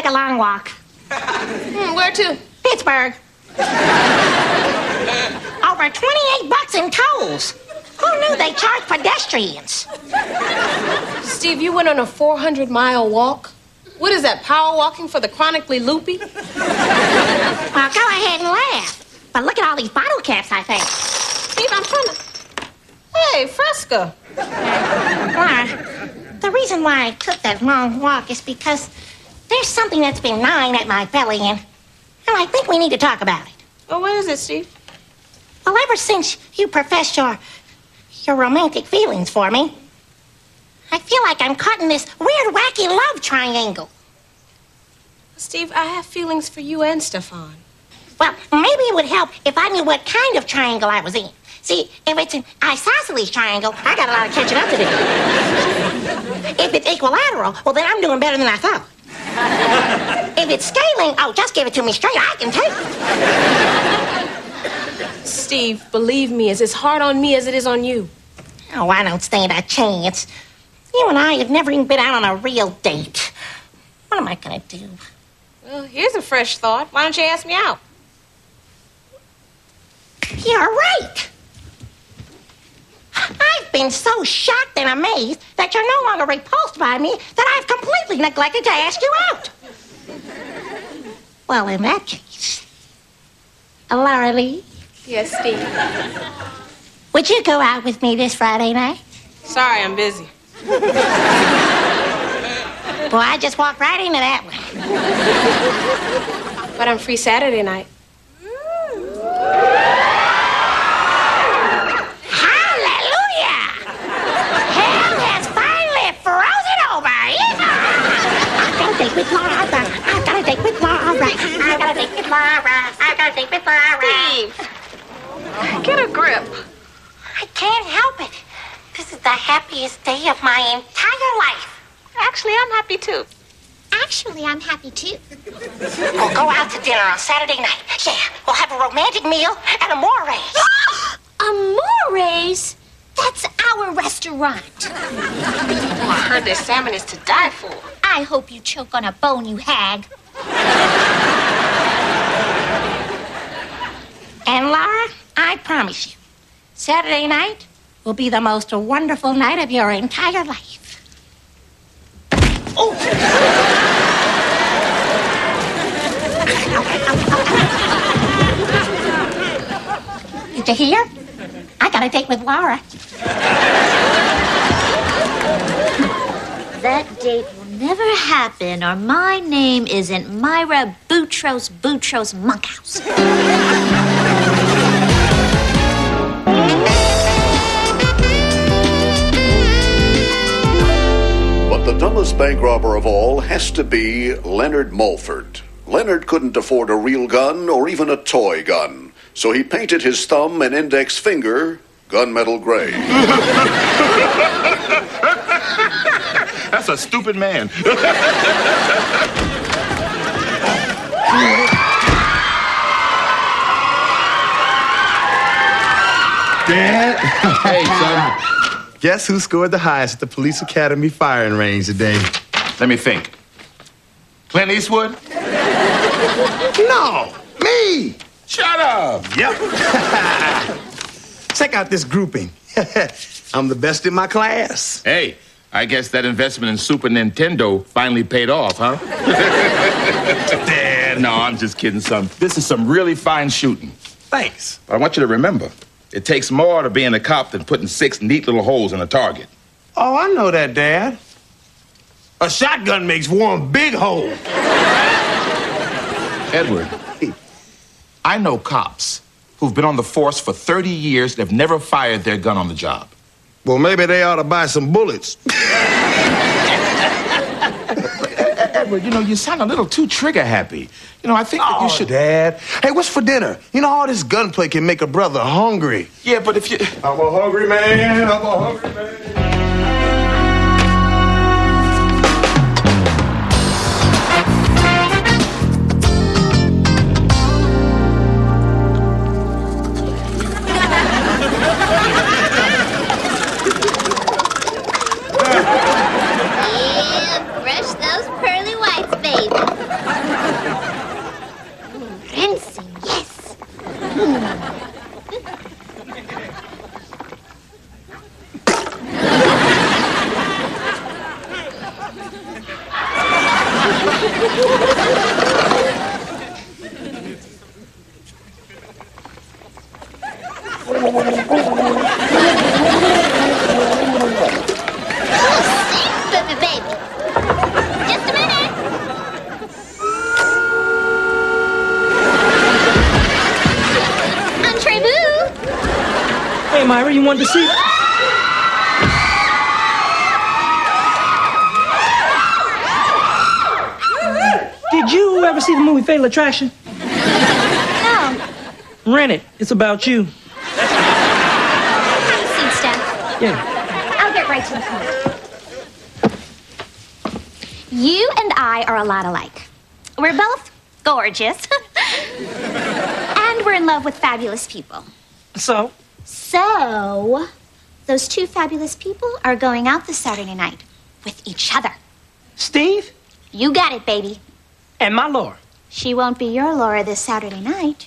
take a long walk. Where to? Pittsburgh. Over $28 in tolls. Who knew they charged pedestrians? Steve, you went on a 400-mile walk? What is that, power walking for the chronically loopy? Well, go ahead and laugh. But look at all these bottle caps I found. Steve, I'm trying to... Hey, Fresca. Laura, the reason why I took that long walk is because there's something that's been gnawing at my belly, and I think we need to talk about it. Well, what is it, Steve? Well, ever since you professed your romantic feelings for me, I feel like I'm caught in this weird, wacky love triangle. Steve, I have feelings for you and Stefan. Well, maybe it would help if I knew what kind of triangle I was in. See, if it's an isosceles triangle, I got a lot of catching up to do. If it's equilateral, well, then I'm doing better than I thought. If it's scaling, oh, just give it to me straight. I can take it. Steve, believe me, it's as hard on me as it is on you. Oh, I don't stand a chance. You and I have never even been out on a real date. What am I going to do? Well, here's a fresh thought. Why don't you ask me out? You're right. I've been so shocked and amazed that you're no longer repulsed by me that I've completely neglected to ask you out. Well, in that case, Laura Lee? Yes, Steve. Would you go out with me this Friday night? Sorry, I'm busy. Well, I just walked right into that one. But I'm free Saturday night. With Laura, I've got a date with Laura. I've got a date with Laura. I've got a date with Laura. Steve, get a grip. I can't help it. This is the happiest day of my entire life. Actually, I'm happy too. Actually, I'm happy too. We'll go out to dinner on Saturday night. Yeah, we'll have a romantic meal at Amore's. Amore's? That's our restaurant. I heard their salmon is to die for. I hope you choke on a bone, you hag. And Laura, I promise you, Saturday night will be the most wonderful night of your entire life. Oh! Did you hear? I got a date with Laura. That date will never happen, or my name isn't Myra Boutros Monkhouse. But the dumbest bank robber of all has to be Leonard Mulford. Leonard couldn't afford a real gun or even a toy gun, so he painted his thumb and index finger gunmetal gray. That's a stupid man. Dad? Hey, son. Guess who scored the highest at the Police Academy firing range today? Let me think. Clint Eastwood? No, me. Shut up. Yep. Check out this grouping. I'm the best in my class. Hey, I guess that investment in Super Nintendo finally paid off, huh? Dad. No, I'm just kidding, son. This is some really fine shooting. Thanks. But I want you to remember, it takes more to being a cop than putting 6 neat little holes in a target. Oh, I know that, Dad. A shotgun makes one big hole. Edward, I know cops who've been on the force for 30 years and have never fired their gun on the job. Well, maybe they ought to buy some bullets. Edward, you sound a little too trigger happy. I think that you should... Dad. Hey, what's for dinner? All this gunplay can make a brother hungry. Yeah, but if you... I'm a hungry man. I'm a hungry man. Myra, you wanted to see? Did you ever see the movie Fatal Attraction? No. Rent it. It's about you. Have a seat, Steph. Yeah. I'll get right to the point. You and I are a lot alike. We're both gorgeous. And we're in love with fabulous people. So? So, those two fabulous people are going out this Saturday night with each other. Steve? You got it, baby. And my Laura. She won't be your Laura this Saturday night.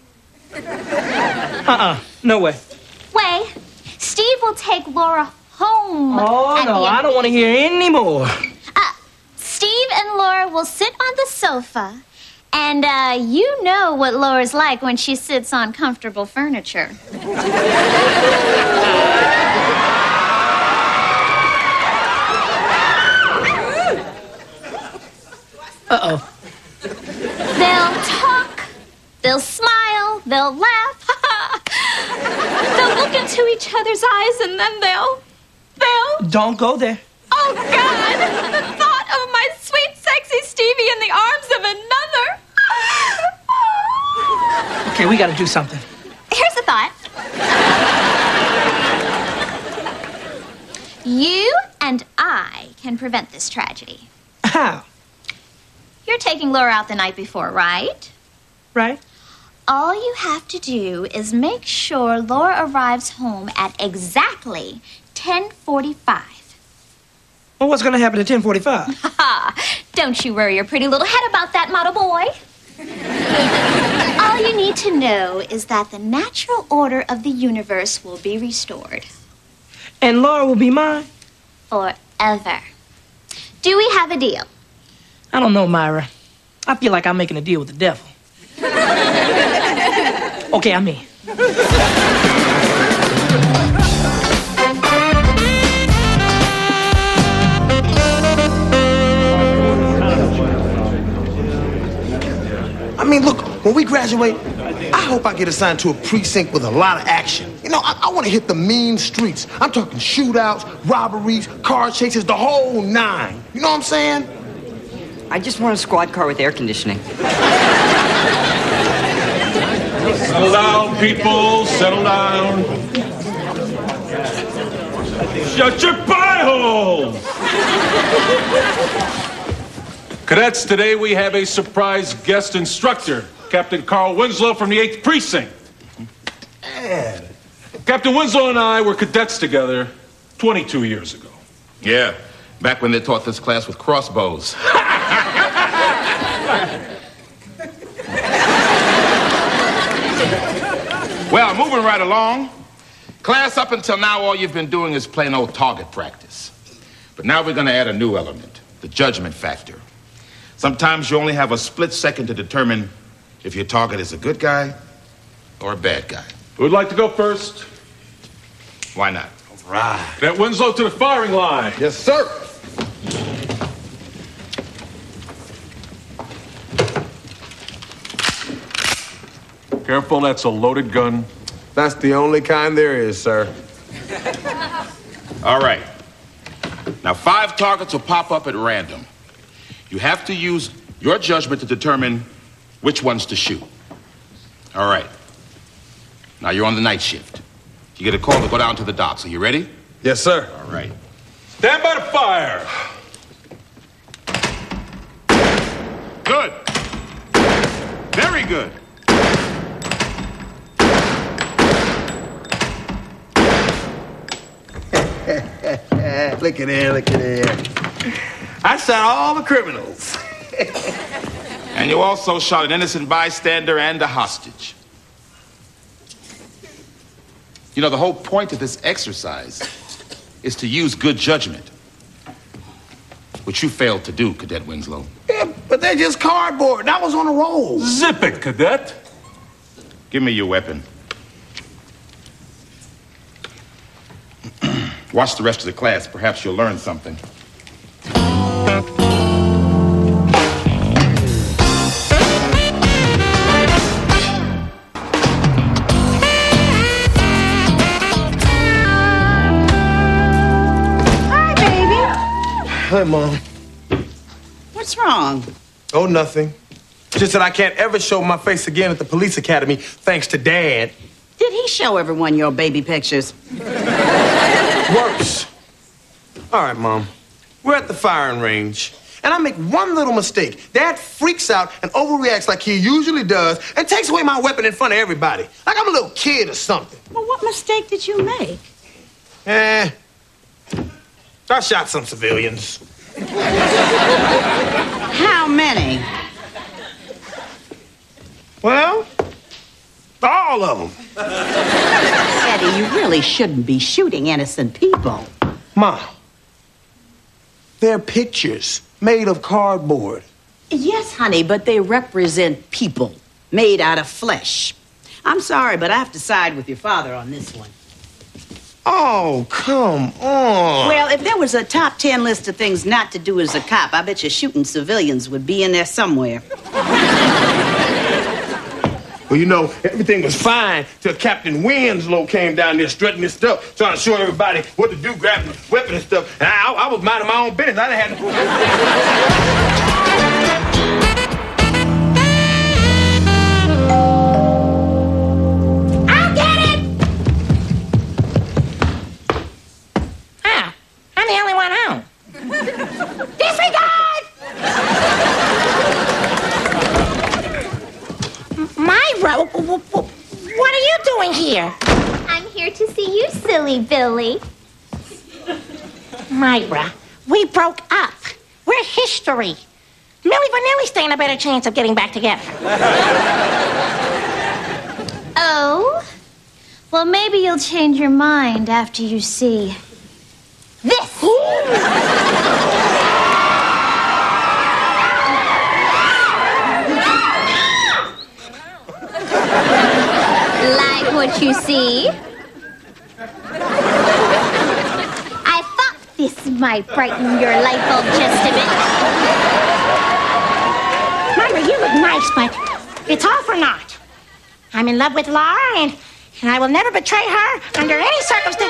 No way. Way. Steve will take Laura home. Oh, no, I don't want to hear any more. Steve and Laura will sit on the sofa. And you know what Laura's like when she sits on comfortable furniture. Uh-oh. They'll talk, they'll smile, they'll laugh. They'll look into each other's eyes and then they'll... Don't go there. Oh, God! The thought of my sweet, sexy Stevie in the arms of another. Okay, we got to do something. Here's the thought. You and I can prevent this tragedy. How? You're taking Laura out the night before, right? Right? All you have to do is make sure Laura arrives home at exactly 10:45. Well, what's going to happen at 10:45? Don't you worry your pretty little head about that, model boy. All you need to know is that the natural order of the universe will be restored. And Laura will be mine? Forever. Do we have a deal? I don't know, Myra. I feel like I'm making a deal with the devil. Okay, I'm in. I mean, look, when we graduate, I hope I get assigned to a precinct with a lot of action. You know, I want to hit the mean streets. I'm talking shootouts, robberies, car chases, the whole nine. You know what I'm saying? I just want a squad car with air conditioning. Settle down, people. Settle down. Shut your pie holes! Cadets, today we have a surprise guest instructor, Captain Carl Winslow from the 8th Precinct. Captain Winslow and I were cadets together 22 years ago. Yeah, back when they taught this class with crossbows. Well, moving right along. Class, up until now, all you've been doing is plain old target practice. But now we're going to add a new element, the judgment factor. Sometimes you only have a split second to determine if your target is a good guy or a bad guy. Who would like to go first? Why not? All right. Cadet Winslow to the firing line. Yes, sir. Careful, that's a loaded gun. That's the only kind there is, sir. All right. Now, 5 targets will pop up at random. You have to use your judgment to determine which ones to shoot. All right. Now, you're on the night shift. You get a call to go down to the docks. Are you ready? Yes, sir. All right. Stand by to fire. Good. Very good. Look at there, look at there. I shot all the criminals. And you also shot an innocent bystander and a hostage. You know, the whole point of this exercise is to use good judgment, which you failed to do, Cadet Winslow. Yeah, but they're just cardboard. That was on a roll. Zip it, Cadet. Give me your weapon. Watch the rest of the class. Perhaps you'll learn something. Hi, Mom. What's wrong? Oh, nothing. Just that I can't ever show my face again at the police academy thanks to Dad. Did he show everyone your baby pictures? Worse. All right, Mom. We're at the firing range, and I make one little mistake. Dad freaks out and overreacts like he usually does and takes away my weapon in front of everybody. Like I'm a little kid or something. Well, what mistake did you make? I shot some civilians. How many? Well, all of them. Eddie, you really shouldn't be shooting innocent people. Ma, they're pictures made of cardboard. Yes, honey, but they represent people made out of flesh. I'm sorry, but I have to side with your father on this one. Oh, come on. Well, if there was a top 10 list of things not to do as a cop, I bet you shooting civilians would be in there somewhere. Well, you know, everything was fine till Captain Winslow came down there strutting his stuff, trying to show everybody what to do, grabbing the weapon and stuff. And I was minding my own business. I didn't have to... I'll get it! Oh, I'm the only one home. Disregard! Myra, what are you doing here? I'm here to see you, silly Billy. Myra, we broke up. We're history. Milli Vanilli stand a better chance of getting back together. Oh? Well, maybe you'll change your mind after you see this. Like what you see? I thought this might brighten your life bulb just a bit. Myra, you look nice, but it's all for naught. I'm in love with Laura, and I will never betray her under any circumstance.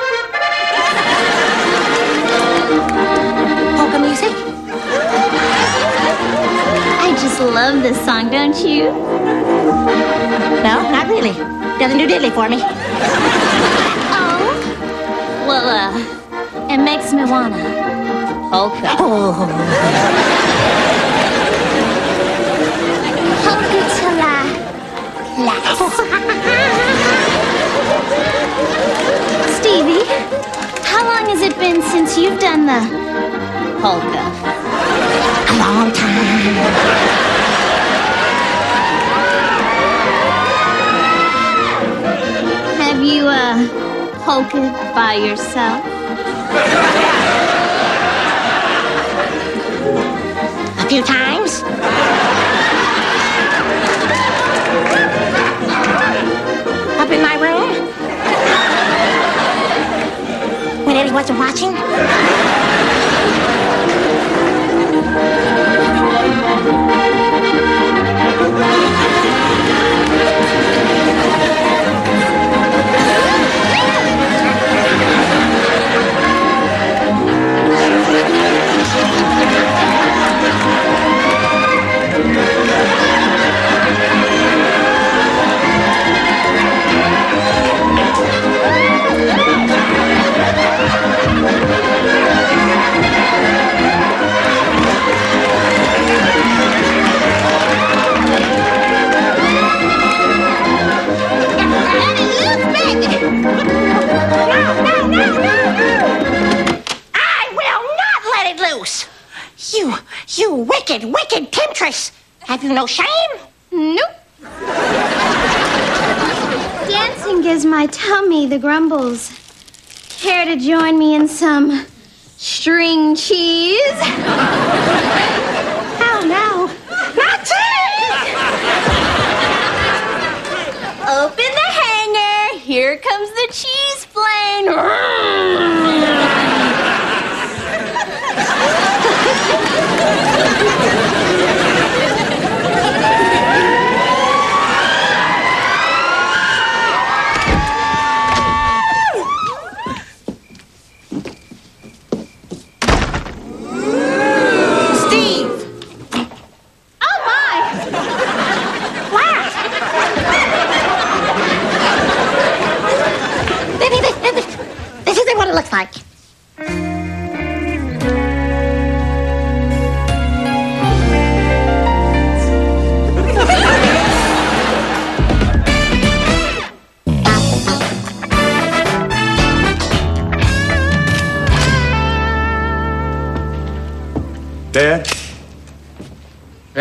Polka music? I just love this song, don't you? No, not really. Doesn't do diddly for me. Oh? Well, it makes me wanna polka. Oh. Polka till I Stevie, how long has it been since you've done the polka? A long time. Have you, polkaed by yourself? A few times. Up in my room. When Eddie wasn't watching. You wicked, wicked temptress! Have you no shame? Nope. Dancing gives my tummy the grumbles. Care to join me in some string cheese? Oh, no. Not cheese! Open the hanger. Here comes the cheese plane.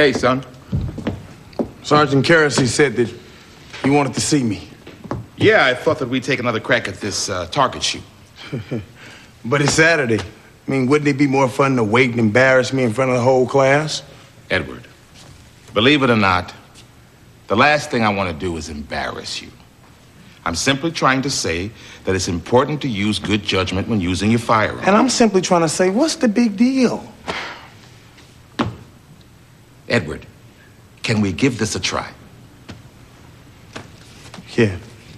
Hey, son. Sergeant Kersey said that you wanted to see me. Yeah, I thought that we'd take another crack at this target shoot. But it's Saturday. I mean, wouldn't it be more fun to wait and embarrass me in front of the whole class? Edward, believe it or not, the last thing I want to do is embarrass you. I'm simply trying to say that it's important to use good judgment when using your firearm. And I'm simply trying to say, what's the big deal? Edward, can we give this a try? Yeah.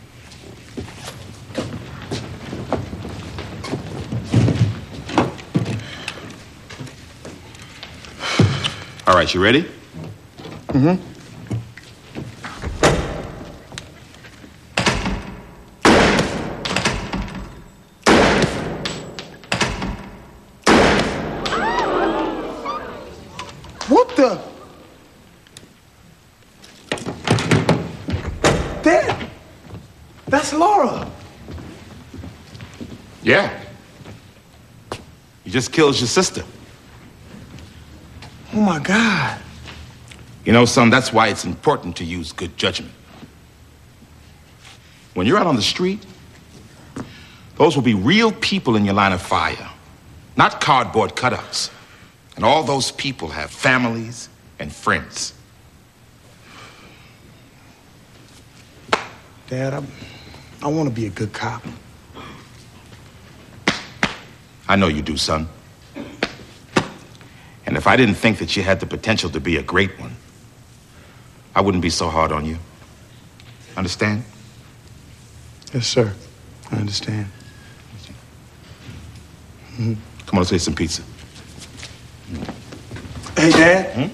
All right, you ready? Mm-hmm. What the? Dad, that's Laura. Yeah. You just killed your sister. Oh, my God. You know, son, that's why it's important to use good judgment. When you're out on the street, those will be real people in your line of fire, not cardboard cutouts. And all those people have families and friends. Dad, I want to be a good cop. I know you do, son. And if I didn't think that you had the potential to be a great one, I wouldn't be so hard on you. Understand? Yes, sir. I understand. Mm-hmm. Come on, let's eat some pizza. Hey, Dad.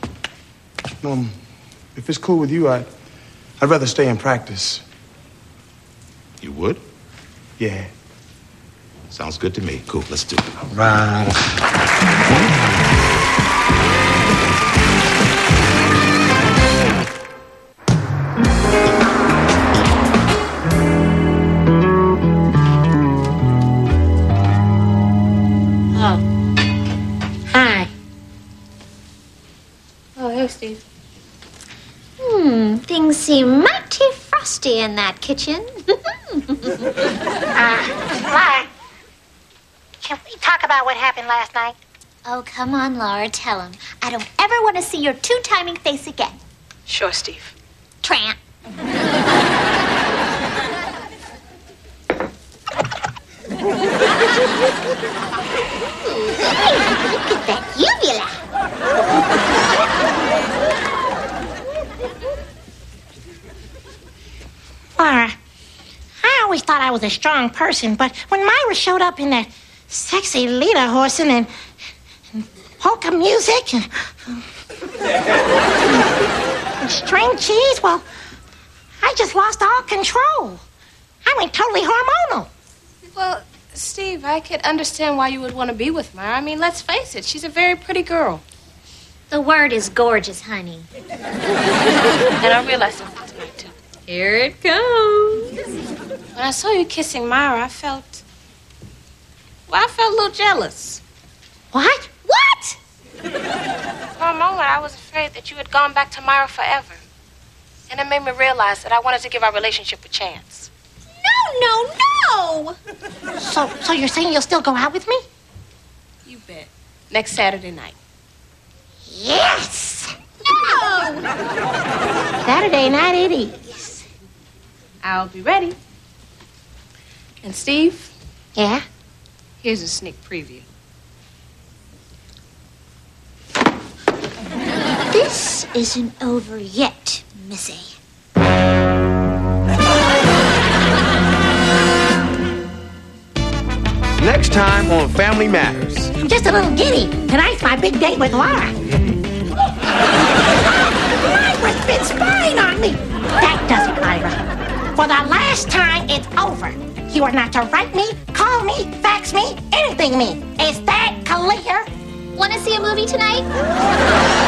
If it's cool with you, I'd rather stay and practice. You would? Yeah. Sounds good to me. Cool, let's do it. All right. Hi. Oh, hey, Steve. Things seem mighty frosty in that kitchen. Laura, can we talk about what happened last night? Oh, come on, Laura, tell him. I don't ever want to see your two-timing face again. Sure, Steve. Tramp. Look at that uvula. Laura, I always thought I was a strong person, but when Myra showed up in that sexy lederhosen and polka music and string cheese, well, I just lost all control. I went totally hormonal. Well, Steve, I could understand why you would want to be with Myra. I mean, let's face it, she's a very pretty girl. The word is gorgeous, honey. And I realized something tonight, too. Here it comes. When I saw you kissing Myra, I felt a little jealous. What? What? For a moment, I was afraid that you had gone back to Myra forever. And it made me realize that I wanted to give our relationship a chance. No. So you're saying you'll still go out with me? You bet. Next Saturday night. Yes! No! Saturday night it is. I'll be ready. And Steve? Yeah? Here's a sneak preview. This isn't over yet, Missy. Next time on Family Matters. I'm just a little giddy. Tonight's my big date with Laura. Myra's been spying on me. That does it, Myra. For the last time, it's over. You are not to write me, call me, fax me, anything me. Is that clear? Want to see a movie tonight?